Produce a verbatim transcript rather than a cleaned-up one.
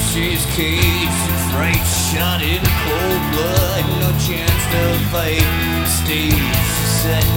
She's caged, afraid, shot in cold blood. No chance to fight. Stage set